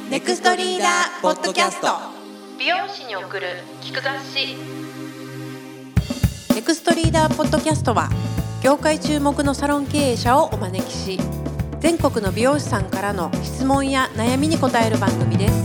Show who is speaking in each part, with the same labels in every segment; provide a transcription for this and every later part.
Speaker 1: ネクストリーダーポッドキャスト。
Speaker 2: 美容師に送る聞く雑誌。
Speaker 1: ネクストリーダーポッドキャストは業界注目のサロン経営者をお招きし、全国の美容師さんからの質問や悩みに答える番組です。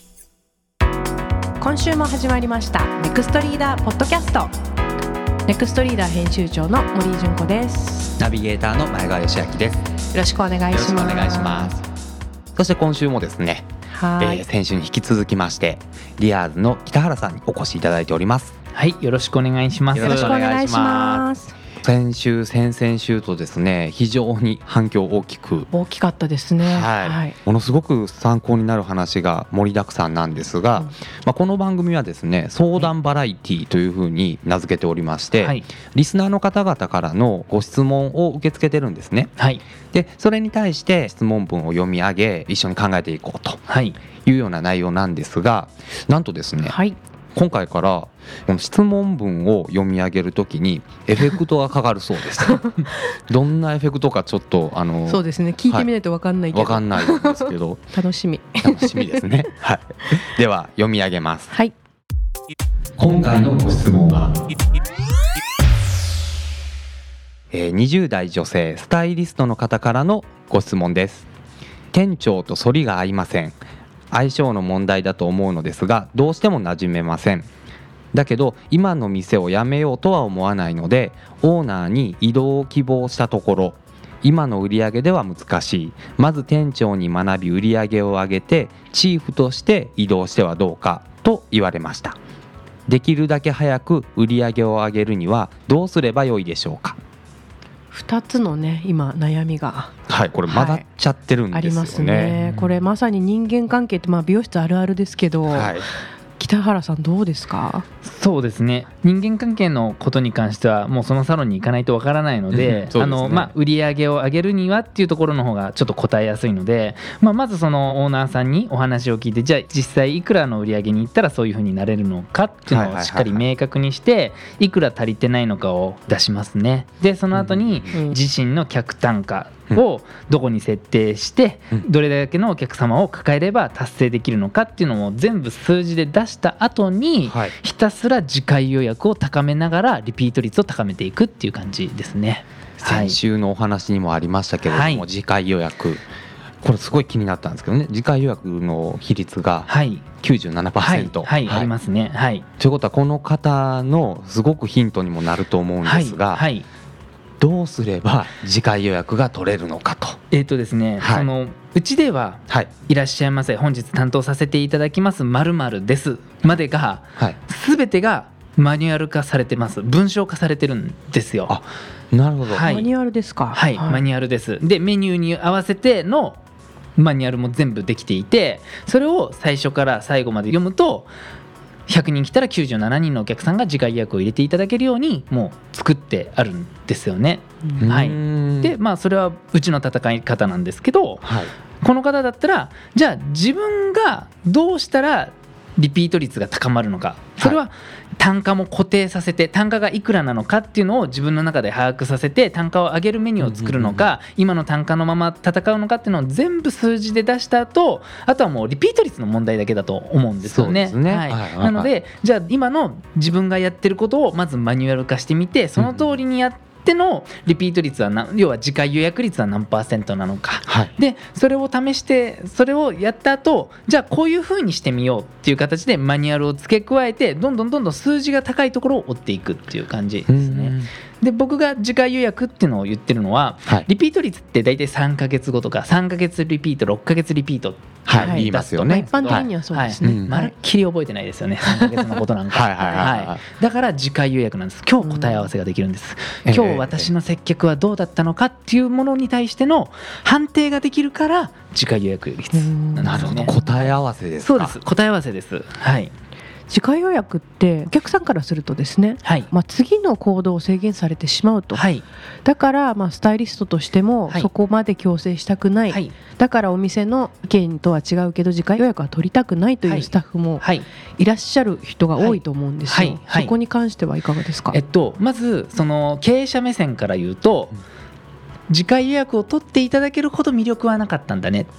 Speaker 1: 今週も始まりましたネクストリーダーポッドキャスト。ネクストリーダー編集長の森井純子です。
Speaker 3: ナビゲーターの前川義明です。よ
Speaker 1: よろしくお願いします。
Speaker 3: ろしくお願いします。そして今週もですね、先週に引き続きましてリアーズの北原さんにお越しいただいております。
Speaker 4: はい、よろしくお願いします。
Speaker 1: よろしくお願いします。
Speaker 3: 先週先々週とですね、非常に反響大き
Speaker 1: かったですね。
Speaker 3: ものすごく参考になる話が盛りだくさんなんですが、この番組はですね、相談バラエティというふうに名付けておりまして、リスナーの方々からのご質問を受け付けてるんですね。でそれに対して質問文を読み上げ、一緒に考えていこうというような内容なんですが、なんとですね、今回からこの質問文を読み上げるときにエフェクトがかかるそうですどんなエフェクトかちょっと
Speaker 1: そうですね、聞いてみないと分かんないけど、
Speaker 3: 分かんないんですけど
Speaker 1: 楽しみ
Speaker 3: ですね、では読み上げます。
Speaker 4: 今回のご質問は、
Speaker 3: 20代女性スタイリストの方からのご質問です。店長と反りが合いません。相性の問題だと思うのですが、どうしても馴染めません。だけど今の店を辞めようとは思わないので、オーナーに異動を希望したところ、今の売り上げでは難しい、まず店長に学び売り上げを上げてチーフとして移動してはどうかと言われました。できるだけ早く売り上げを上げるにはどうすればよいでしょうか。
Speaker 1: 2つのね、今悩みが
Speaker 3: これ混ざっちゃってるんですよね。
Speaker 1: ありますね。これまさに人間関係って、美容室あるあるですけど、北原さんどうですか？
Speaker 4: そうですね、人間関係のことに関してはもうそのサロンに行かないとわからないので、売り上げを上げるにはっていうところの方がちょっと答えやすいので、まずそのオーナーさんにお話を聞いて、じゃあ実際いくらの売り上げに行ったらそういう風になれるのかっていうのをしっかり明確にして、いくら足りてないのかを出しますね。でその後に自身の客単価をどこに設定して、どれだけのお客様を抱えれば達成できるのかっていうのも全部数字で出した後に、ひたすら次回予約を高めながらリピート率を高めていくっていう感じですね。
Speaker 3: 先週のお話にもありましたけれども、次回予約、これすごい気になったんですけどね、次回予約の比率が 97%、
Speaker 4: ありますね。
Speaker 3: ということはこの方のすごくヒントにもなると思うんですが、どうすれば次回予約が取れるのかと。
Speaker 4: ですね、うちでは、いらっしゃいませ、本日担当させていただきます〇〇ですまでが、全てがマニュアル化されてます。文章化されてるんですよ。
Speaker 3: なるほど、
Speaker 1: マニュアルですか？
Speaker 4: マニュアルです。でメニューに合わせてのマニュアルも全部できていて、それを最初から最後まで読むと、100人来たら97人のお客さんが次回予約を入れていただけるようにもう作ってあるんですよね。でそれはうちの戦い方なんですけど、この方だったら、じゃあ自分がどうしたらリピート率が高まるのか、それは単価も固定させて、単価がいくらなのかっていうのを自分の中で把握させて、単価を上げるメニューを作るのか、今の単価のまま戦うのかっていうのを全部数字で出した後、あとはもうリピート率の問題だけだと思うんですよね。なので、じゃあ今の自分がやってることをまずマニュアル化してみて、その通りにやってのリピート率は要は次回予約率は何%なのか、でそれを試して、それをやった後、じゃあこういう風にしてみようっていう形でマニュアルを付け加えて、どんどん数字が高いところを追っていくっていう感じですね。で僕が次回予約っていうのを言ってるのは、リピート率って大体3ヶ月後とか3ヶ月リピート、6ヶ月リピート
Speaker 3: 言いますよね。
Speaker 1: 一般的にはそうですね。
Speaker 4: まるっきり覚えてないですよね、3ヶ月のことなんか。だから次回予約なんです。今日答え合わせができるんです。今日私の接客はどうだったのかっていうものに対しての判定ができるから次回予約率なんですよね。
Speaker 3: なるほど、答え合わせですか？
Speaker 4: そうです、答え合わせです。
Speaker 1: 次回予約ってお客さんからするとですね、次の行動を制限されてしまうと、だからスタイリストとしてもそこまで強制したくない、だからお店の意見とは違うけど次回予約は取りたくないというスタッフもいらっしゃる人が多いと思うんですよ。そこに関してはいかがですか？
Speaker 4: まずその経営者目線から言うと、次回予約を取っていただけるほど魅力はなかったんだねっ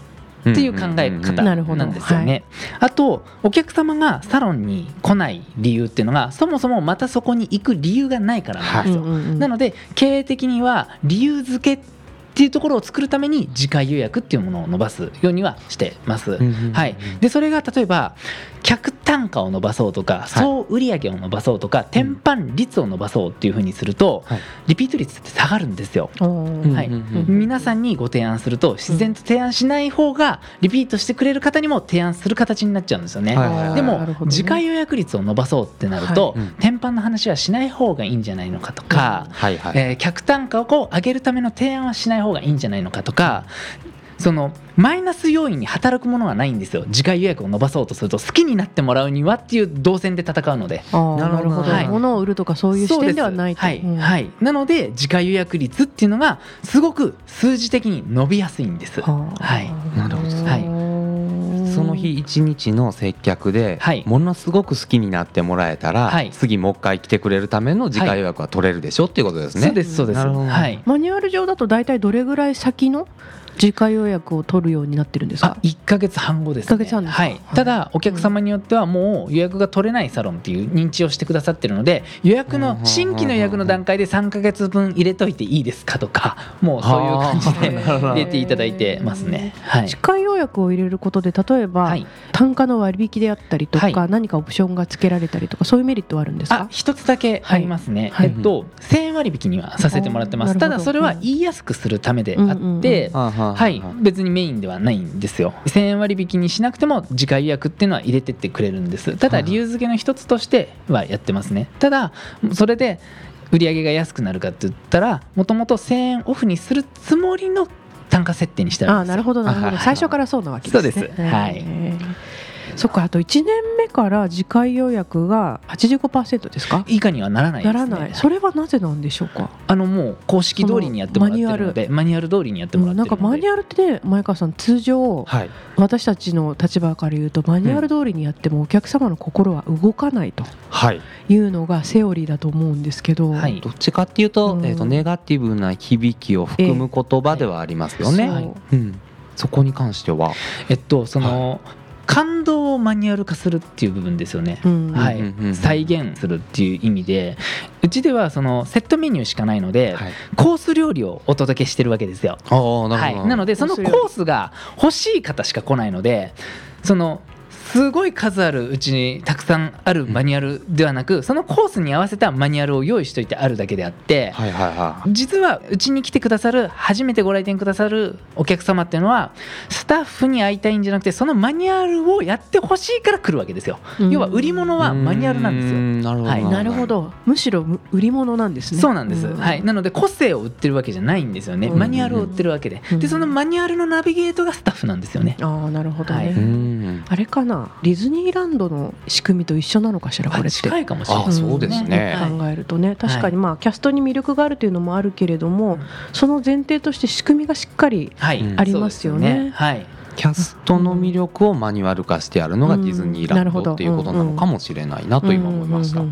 Speaker 4: っていう考え方なんですよね。あとお客様がサロンに来ない理由っていうのがそもそもまたそこに行く理由がないからなんですよ。なので経営的には理由付けっていうところを作るために次回予約っていうものを伸ばすようにはしてます。はい、でそれが例えば客単価を伸ばそうとか総売上を伸ばそうとか転販率を伸ばそうっていうふうにするとリピート率って下がるんですよ。はい、皆さんにご提案すると自然と提案しない方がリピートしてくれる方にも提案する形になっちゃうんですよね。でも次回予約率を伸ばそうってなると転販の話はしない方がいいんじゃないのかとか、客単価をこう上げるための提案はしない方がいいんじゃないのかとか、そのマイナス要因に働くものがないんですよ。次回予約を伸ばそうとすると好きになってもらうにはっていう動線で戦うので。
Speaker 1: なるほど、物を売るとかそういう視点ではないと。
Speaker 4: なので次回予約率っていうのがすごく数字的に伸びやすいんです。なるほど。
Speaker 3: その日一日の接客でものすごく好きになってもらえたら、次もう一回来てくれるための次回予約は取れるでしょっていうことですね。
Speaker 4: そうですそうです。
Speaker 1: マニュアル上だと大体どれぐらい先の次回予約を取るようになってるんですか
Speaker 4: ？1ヶ月半後ですね。ただお客様によってはもう予約が取れないサロンっていう認知をしてくださってるので、予約の新規の予約の段階で3ヶ月分入れといていいですかとか、もうそういう感じで入れていただいてますね。
Speaker 1: 次回予約を入れることで例えば単価の割引であったりとか、何かオプションがつけられたりとかそういうメリットはあるんですか？
Speaker 4: 一つだけありますね。1000円割引にはさせてもらってます。ただそれは言いやすくするためであって別にメインではないんですよ。1000円割引にしなくても次回予約っていうのは入れてってくれるんです。ただ理由付けの一つとしてはやってますね。ただそれで売り上げが安くなるかって言ったらもともと1000円オフにするつもりの単価設定にしてあるんですよ。
Speaker 1: なるほどなるほど。最初からそうなわけですね。
Speaker 4: そうです。はい。
Speaker 1: そっか。あと1年目から次回予約が 85% ですか？
Speaker 4: 以下にはならないですね。
Speaker 1: ならない。それはなぜなんでしょうか？
Speaker 4: もう公式通りにやってもらってるのでマニュアル通りにやってもらってるので、
Speaker 1: なんかマニュアルってね、前川さん通常、私たちの立場から言うとマニュアル通りにやってもお客様の心は動かないというのがセオリーだと思うんですけど、
Speaker 3: どっちかっていうと、ネガティブな響きを含む言葉ではありますよね。そこに関しては
Speaker 4: その感動をマニュアル化するっていう部分ですよね。再現するっていう意味で、うちではそのセットメニューしかないので、コース料理をお届けしてるわけですよ。なのでそのコースが欲しい方しか来ないので、そのすごい数あるうちにたくさんあるマニュアルではなく、そのコースに合わせたマニュアルを用意しておいてあるだけであって、実はうちに来てくださる初めてご来店くださるお客様っていうのはスタッフに会いたいんじゃなくてそのマニュアルをやってほしいから来るわけですよ。要は売り物はマニュアルなんですよ。
Speaker 1: なるほど。むしろ売り物なんですね。
Speaker 4: そうなんです。なので個性を売ってるわけじゃないんですよね。マニュアルを売ってるわけで、そのマニュアルのナビゲートがスタッフなんですよね。
Speaker 1: なるほどね。あれかな、ディズニーランドの仕組みと一緒なのかしら、これって。
Speaker 4: 近いかもしれない。
Speaker 3: そうですね。
Speaker 1: 考えるとね、確かにキャストに魅力があるというのもあるけれども、その前提として仕組みがしっかりありますよね。
Speaker 3: キャストの魅力をマニュアル化してあるのがディズニーランドっていうことなのかもしれないなと今思いました。い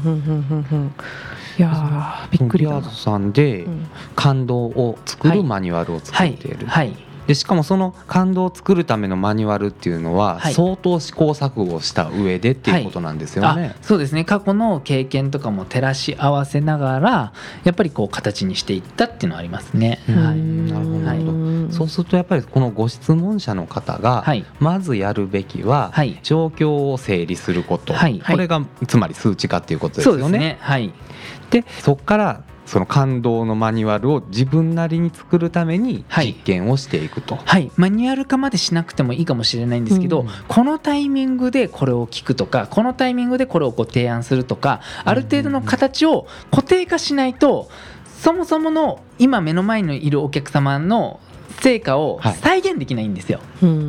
Speaker 1: やびっくりだな。
Speaker 3: ピアーズさんで感動を作るマニュアルを作っている。でしかもその感動を作るためのマニュアルっていうのは相当試行錯誤した上でっていうことなんですよね。
Speaker 4: そうですね。過去の経験とかも照らし合わせながらやっぱりこう形にしていったっていうのはありますね。
Speaker 3: なるほど。そうするとやっぱりこのご質問者の方がまずやるべきは状況を整理すること、これがつまり数値化っていうことですよね。
Speaker 4: そうですね。
Speaker 3: でそこからその感動のマニュアルを自分なりに作るために実験をしていくと、
Speaker 4: マニュアル化までしなくてもいいかもしれないんですけど、このタイミングでこれを聞くとか、このタイミングでこれをご提案するとか、ある程度の形を固定化しないと、そもそもの今目の前にいるお客様の成果を再現できないんですよ。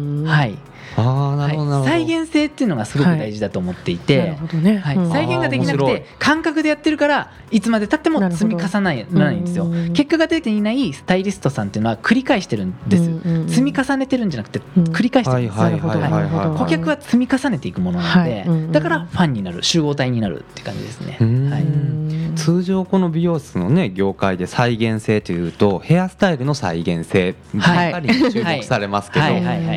Speaker 4: 再現性っていうのがすごく大事だと思っていて、再現ができなくて感覚でやってるからいつまで経っても積み重ねないんですよ。結果が出ていないスタイリストさんっていうのは繰り返してるんです。積み重ねてるんじゃなくて繰り返してるんです。顧客は積み重ねていくものなので、だからファンになる、集合体になるって感じですね。
Speaker 3: 通常この美容室のね業界で再現性というとヘアスタイルの再現性ばかり注目されますけど、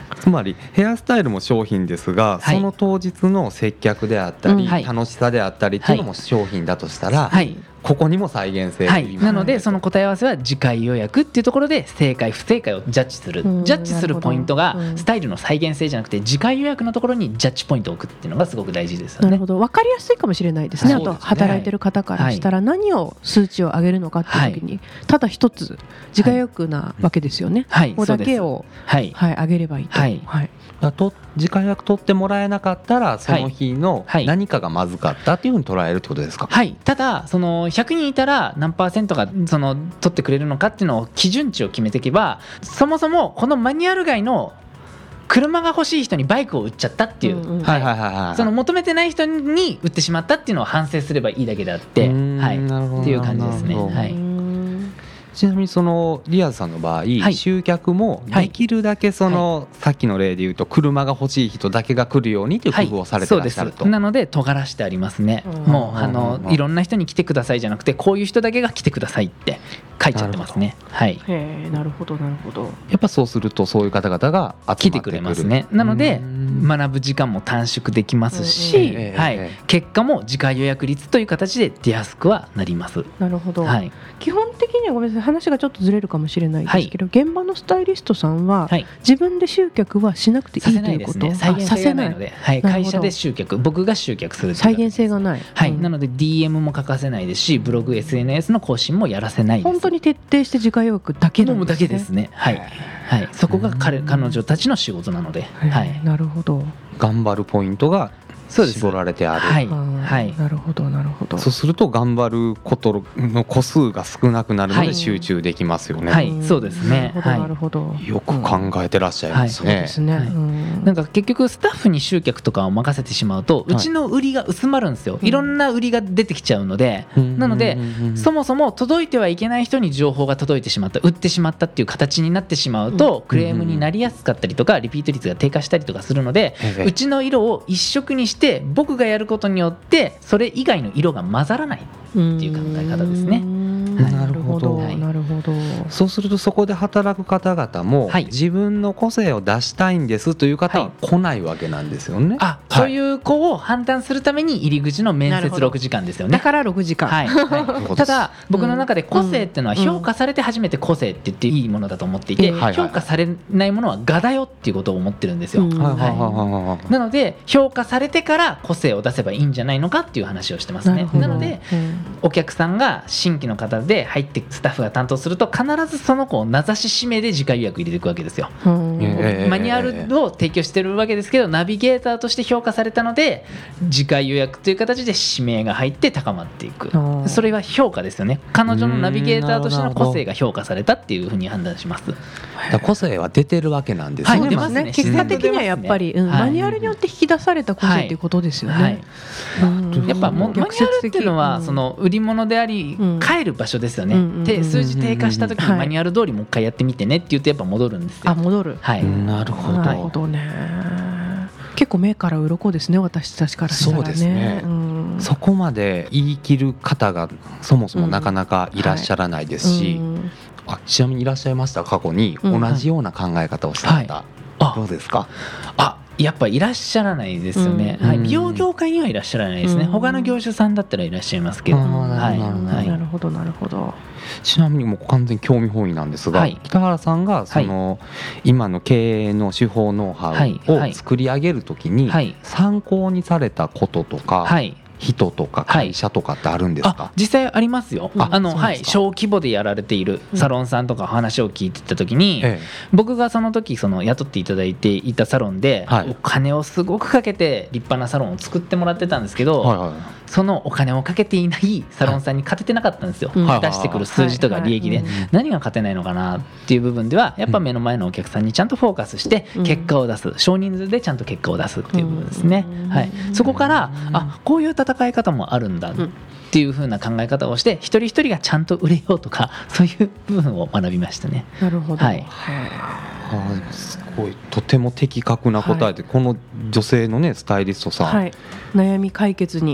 Speaker 3: つまりヘアスタイルも商品ですが、その当日の接客であったり、楽しさであったりっていうのも商品だとしたら、ここにも再現性、
Speaker 4: なのでその答え合わせは次回予約っていうところで正解不正解をジャッジする、ジャッジするポイントがスタイルの再現性じゃなくて次回予約のところにジャッジポイントを置くっていうのがすごく大事ですよね。
Speaker 1: なるほど、分かりやすいかもしれないですね。あと働いてる方からしたら何を数値を上げるのかっていう時にただ一つ次回予約なわけですよね。ここだけを上げればいいと。
Speaker 3: 次回予約取ってもらえなかったらその日の何かがまずかったっていうふうに捉えるってことですか。
Speaker 4: ただその100人いたら何%がその取ってくれるのかっていうのを基準値を決めていけば、そもそもこのマニュアル外の車が欲しい人にバイクを売っちゃったっていう、その求めてない人に売ってしまったっていうのを反省すればいいだけであって、っていう感じですね。
Speaker 3: ちなみにそのリアズさんの場合、集客もできるだけそのさっきの例で言うと車が欲しい人だけが来るようにという工夫をされてらっしゃると。
Speaker 4: なので尖らしてありますね。もういろんな人に来てくださいじゃなくてこういう人だけが来てくださいって書いちゃってますね。
Speaker 1: なるほどなるほど。
Speaker 3: やっぱそうするとそういう方々が
Speaker 4: 来てくれますね。なので学ぶ時間も短縮できますし、結果も次回予約率という形で出やすくはなります。
Speaker 1: なるほど。基本的にはごめんなさい、話がちょっとずれるかもしれないですけど、現場のスタイリストさんは自分で集客はしなくていいということ。
Speaker 4: 再現性がないので、会社で集客、僕が集客する
Speaker 1: 再現性がない。
Speaker 4: なので DM も欠かせないですし、ブログ SNS の更新もやらせないです。
Speaker 1: 本当に徹底して次回予約だけなんですね。
Speaker 4: だけですね。そこが彼女たちの仕事なので。
Speaker 1: なるほど。
Speaker 3: 頑張るポイントが絞られてある。
Speaker 1: なるほどなるほど。
Speaker 3: そうすると頑張ることの個数が少なくなるので集中できますよね。
Speaker 4: そうですね。
Speaker 1: なるほど。
Speaker 3: よく考えてらっしゃいますね。
Speaker 4: なんか結局スタッフに集客とかを任せてしまうとうちの売りが薄まるんですよ。いろんな売りが出てきちゃうので、なのでそもそも届いてはいけない人に情報が届いてしまった、売ってしまったっていう形になってしまうとクレームになりやすかったりとかリピート率が低下したりとかするので、うちの色を一色にして僕がやることによってそれ以外の色が混ざらないっていう考え方ですね。
Speaker 1: なるほどなるほど。
Speaker 3: そうするとそこで働く方々も自分の個性を出したいんですという方は来ないわけなんですよね。
Speaker 4: そういう子を判断するために入り口の面接6時間ですよね。
Speaker 1: だから6時間。
Speaker 4: ただ僕の中で個性っていうのは評価されて初めて個性って言っていいものだと思っていて、評価されないものは我だよっていうことを思ってるんですよ。なので評価されてから個性を出せばいいんじゃないのかっていう話をしてますね。なのでお客さんが新規の方で入ってスタッフが担当すると必ずその子を名指し指名で次回予約入れていくわけですよ。マニュアルを提供してるわけですけどナビゲーターとして評価されたので次回予約という形で指名が入って高まっていく。それは評価ですよね。彼女のナビゲーターとしての個性が評価されたっていうふうに判断します。
Speaker 3: 個性は出てるわけなんですね。
Speaker 1: 出ますね。結果的にはやっぱりマニュアルによって引き出された個性っていうことですよね。
Speaker 4: やっぱマニュアルっていうのはその売り物であり帰る場所ですよね。数字低下した時にマニュアル通りもう一回やってみてねって言うとやっぱ戻るんですよ。
Speaker 1: 戻る。
Speaker 3: なるほど。
Speaker 1: なるほどね。結構目から鱗ですね、私たちからしたらね。そうですね。
Speaker 3: そこまで言い切る方がそもそもなかなかいらっしゃらないですし、ちなみにいらっしゃいました過去に同じような考え方をした方、どうですか？
Speaker 4: やっぱいらっしゃらないですよね。美容業界にはいらっしゃらないですね。他の業種さんだったらいらっしゃいますけど。
Speaker 1: なるほどなるほど。
Speaker 3: ちなみにもう完全に興味本位なんですが、北原さんがその今の経営の手法ノウハウを作り上げるときに参考にされたこととか人とか会社とかってあるんですか？
Speaker 4: 実際ありますよ。小規模でやられているサロンさんとか話を聞いてた時に、僕がその時雇っていただいていたサロンでお金をすごくかけて立派なサロンを作ってもらってたんですけど、そのお金をかけていないサロンさんに勝ててなかったんですよ。出してくる数字とか利益で何が勝てないのかなっていう部分ではやっぱ目の前のお客さんにちゃんとフォーカスして結果を出す、少人数でちゃんと結果を出すっていう部分ですね。そこからこういう戦い方もあるんだっていう風な考え方をして一人一人がちゃんと売れようとかそういう部分を学びましたね。
Speaker 1: なるほど。
Speaker 3: すごいとても的確な答えで、この女性のねスタイリストさん、
Speaker 1: 悩み解決に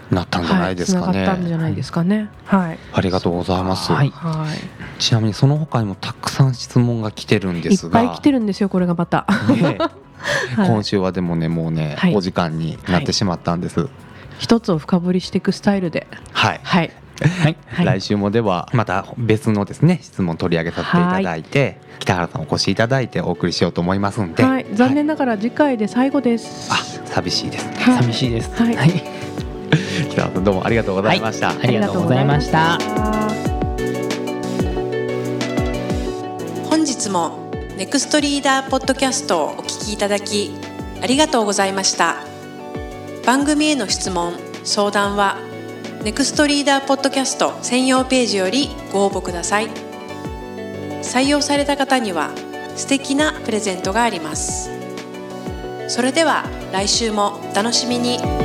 Speaker 3: なったんじゃないですかね。
Speaker 1: つながったんじゃないですかね。はい。
Speaker 3: ありがとうございます。
Speaker 4: はい。
Speaker 3: ちなみにその他にもたくさん質問が来てるんですが、
Speaker 1: いっぱい来てるんですよこれがまた。
Speaker 3: ね今週はでもねもうね、お時間になってしまったんです。
Speaker 1: 一つを深掘りしていくスタイルで。
Speaker 3: はい。
Speaker 1: はい。
Speaker 3: 来週もではまた別のですね質問取り上げさせていただいて、北原さんお越しいただいてお送りしようと思いますんで、
Speaker 1: はい、残念ながら次回で最後です。
Speaker 3: 寂しいですね。
Speaker 4: 寂しいです。
Speaker 1: はい。
Speaker 3: 北原さんどうもありがとうございました。
Speaker 4: ありがとうございました。
Speaker 2: 本日もネクストリーダーポッドキャストをお聞きいただきありがとうございました。番組への質問・相談はネクストリーダーポッドキャスト専用ページよりご応募ください。採用された方には素敵なプレゼントがあります。それでは来週もお楽しみに。